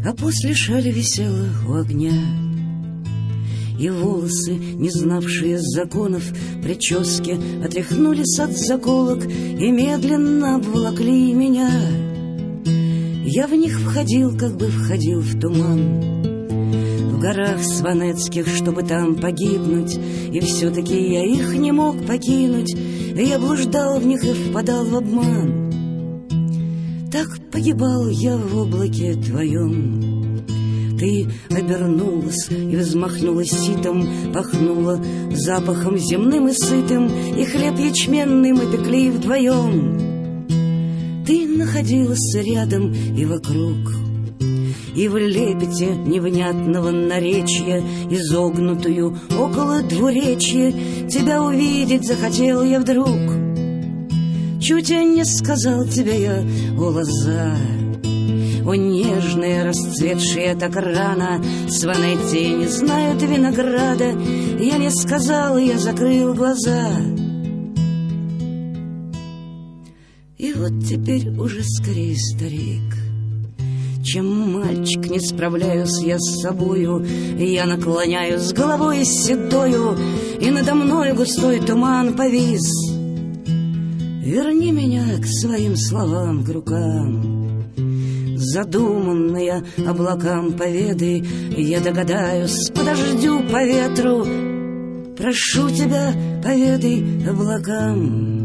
А после шали висела у огня, и волосы, не знавшие законов, прически отряхнулись от заколок и медленно обволокли меня. Я в них входил, как бы входил в туман, в горах сванецких, чтобы там погибнуть, и все-таки я их не мог покинуть. Я блуждал в них и впадал в обман. Так погибал я в облаке твоем. Ты обернулась и взмахнула ситом, пахнула запахом земным и сытым, и хлеб ячменный мы пекли вдвоем. Ты находилась рядом и вокруг, и в лепете невнятного наречия, изогнутую около двуречья, тебя увидеть захотел я вдруг. Чуть я не сказал тебе я, о лоза, о нежные, расцветшие так рано, сванетти не знают винограда. Я не сказал, я закрыл глаза. И вот теперь уже скорее старик, чем мальчик, не справляюсь я с собою. Я наклоняюсь головой седою, и надо мной густой туман повис. Верни меня к своим словам, к рукам, задуманные облакам поведай. Я догадаюсь по дождю, по ветру, прошу тебя, поведай облакам.